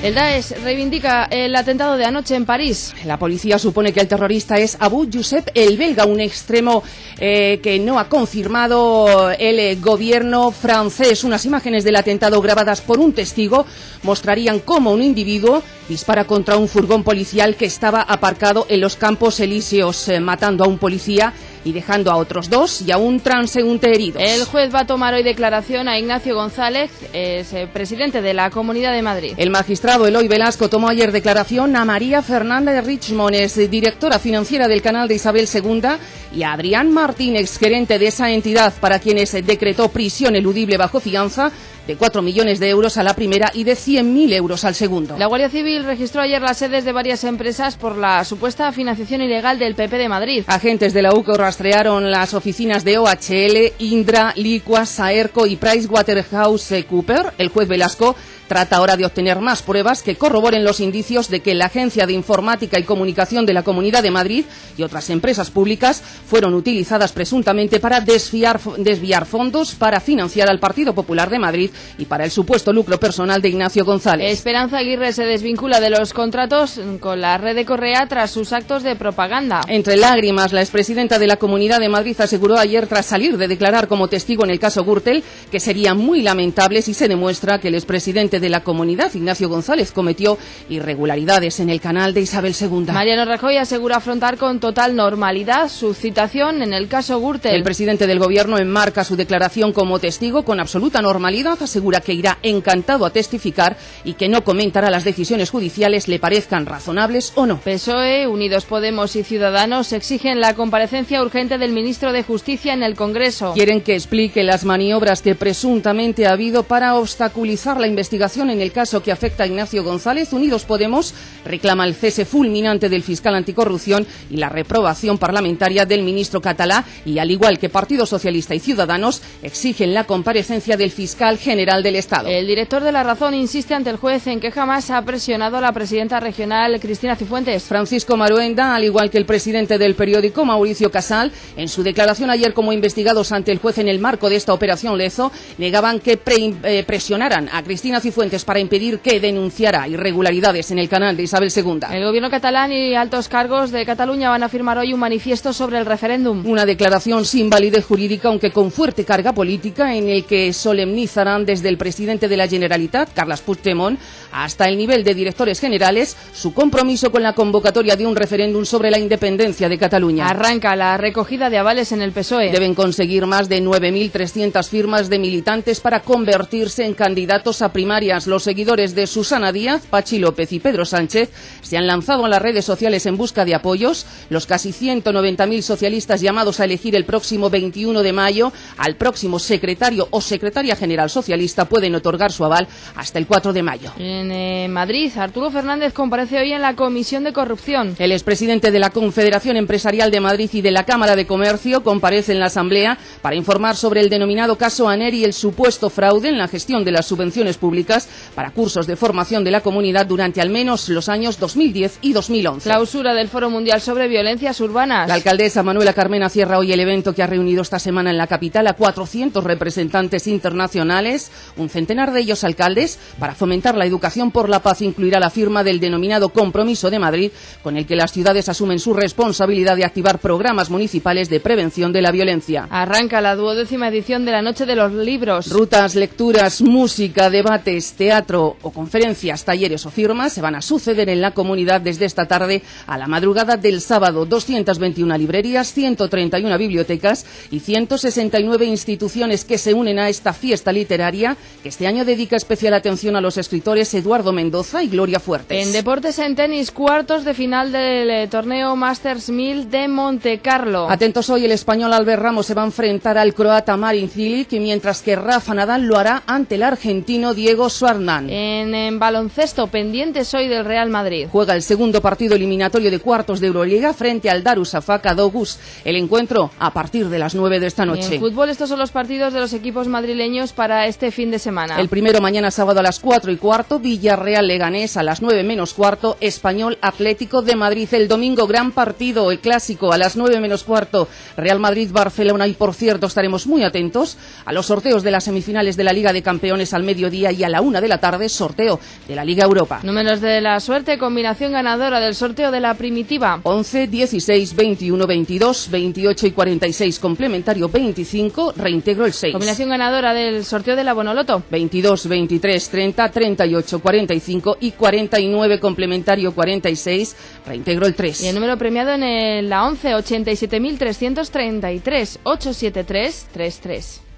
El Daesh reivindica el atentado de anoche en París. La policía supone que el terrorista es Abu Youssef el belga, un extremo que no ha confirmado el gobierno francés. Unas imágenes del atentado grabadas por un testigo mostrarían cómo un individuo dispara contra un furgón policial que estaba aparcado en los Campos Elíseos, matando a un policía y dejando a otros dos y a un transeúnte heridos. El juez va a tomar hoy declaración a Ignacio González, presidente de la Comunidad de Madrid. El magistrado Eloy Velasco tomó ayer declaración a María Fernanda de Richmond, directora financiera del canal de Isabel II, y a Adrián Martínez, gerente de esa entidad, para quienes decretó prisión eludible bajo fianza de 4 millones de euros a la primera y de 100.000 euros al segundo. La Guardia Civil registró ayer las sedes de varias empresas por la supuesta financiación ilegal del PP de Madrid. Agentes de la UCO rastrearon las oficinas de OHL, Indra, Liqua, Saerco y PricewaterhouseCoopers. El juez Velasco trata ahora de obtener más pruebas que corroboren los indicios de que la Agencia de Informática y Comunicación de la Comunidad de Madrid y otras empresas públicas fueron utilizadas presuntamente para desviar fondos para financiar al Partido Popular de Madrid y para el supuesto lucro personal de Ignacio González. Esperanza Aguirre se desvincula de los contratos con la red de Correa tras sus actos de propaganda. Entre lágrimas, la expresidenta de la Comunidad de Madrid aseguró ayer, tras salir de declarar como testigo en el caso Gürtel, que sería muy lamentable si se demuestra que el expresidente de la Comunidad, Ignacio González, cometió irregularidades en el canal de Isabel II. Mariano Rajoy asegura afrontar con total normalidad su citación en el caso Gürtel. El presidente del Gobierno enmarca su declaración como testigo con absoluta normalidad. Asegura que irá encantado a testificar y que no comentará las decisiones judiciales, le parezcan razonables o no. PSOE, Unidos Podemos y Ciudadanos exigen la comparecencia urgente del ministro de Justicia en el Congreso. Quieren que explique las maniobras que presuntamente ha habido para obstaculizar la investigación en el caso que afecta a Ignacio González. Unidos Podemos reclama el cese fulminante del fiscal anticorrupción y la reprobación parlamentaria del ministro catalá y, al igual que Partido Socialista y Ciudadanos, exigen la comparecencia del fiscal general del Estado. El director de La Razón insiste ante el juez en que jamás ha presionado a la presidenta regional Cristina Cifuentes. Francisco Maruenda, al igual que el presidente del periódico Mauricio Casal, en su declaración ayer como investigados ante el juez en el marco de esta operación Lezo, negaban que presionaran a Cristina Cifuentes para impedir que denunciara irregularidades en el canal de Isabel II. El gobierno catalán y altos cargos de Cataluña van a firmar hoy un manifiesto sobre el referéndum. Una declaración sin validez jurídica, aunque con fuerte carga política, en el que solemnizarán desde el presidente de la Generalitat, Carles Puigdemont, hasta el nivel de directores generales, su compromiso con la convocatoria de un referéndum sobre la independencia de Cataluña. Arranca la recogida de avales en el PSOE. Deben conseguir más de 9.300 firmas de militantes para convertirse en candidatos a primarias. Los seguidores de Susana Díaz, Pachi López y Pedro Sánchez se han lanzado a las redes sociales en busca de apoyos. Los casi 190.000 socialistas llamados a elegir el próximo 21 de mayo al próximo secretario o secretaria general socialista pueden otorgar su aval hasta el 4 de mayo. En Madrid, Arturo Fernández comparece hoy en la Comisión de Corrupción. El expresidente de la Confederación Empresarial de Madrid y de la Cámara de Comercio comparece en la Asamblea para informar sobre el denominado caso ANER y el supuesto fraude en la gestión de las subvenciones públicas para cursos de formación de la comunidad durante al menos los años 2010 y 2011. Clausura del Foro Mundial sobre Violencias Urbanas. La alcaldesa Manuela Carmena cierra hoy el evento que ha reunido esta semana en la capital a 400 representantes internacionales, un centenar de ellos alcaldes. Para fomentar la educación por la paz incluirá la firma del denominado Compromiso de Madrid, con el que las ciudades asumen su responsabilidad de activar programas municipales de prevención de la violencia. Arranca la 12ª edición de la Noche de los Libros. Rutas, lecturas, música, debates, teatro o conferencias, talleres o firmas se van a suceder en la comunidad desde esta tarde a la madrugada del sábado. 221 librerías, 131 bibliotecas y 169 instituciones que se unen a esta fiesta literaria que este año dedica especial atención a los escritores Eduardo Mendoza y Gloria Fuertes. En deportes, en tenis, cuartos de final del torneo Masters 1000 de Montecarlo. Atentos, hoy el español Albert Ramos se va a enfrentar al croata Marin Cilic, mientras que Rafa Nadal lo hará ante el argentino Diego Schwartzman. En baloncesto, pendientes hoy del Real Madrid. Juega el segundo partido eliminatorio de cuartos de Euroliga frente al Darussafaka Adogus. El encuentro a partir de las 9 de esta noche. Y en fútbol, estos son los partidos de los equipos madrileños para este fin de semana. El primero mañana sábado a las 4:15, Villarreal Leganés. A las 9:15, Español Atlético de Madrid. El domingo, gran partido, el clásico, a las 9:15. 2:15. Real Madrid-Barcelona. Y por cierto, estaremos muy atentos a los sorteos de las semifinales de la Liga de Campeones al mediodía y a la 1 de la tarde, sorteo de la Liga Europa. Números de la suerte, combinación ganadora del sorteo de la primitiva. 11, 16, 21, 22, 28 y 46, complementario 25, reintegro el 6. Combinación ganadora del sorteo de la Bonoloto. 22, 23, 30, 38, 45 y 49, complementario 46, reintegro el 3. Y el número premiado en la 11, 87.333, 87333.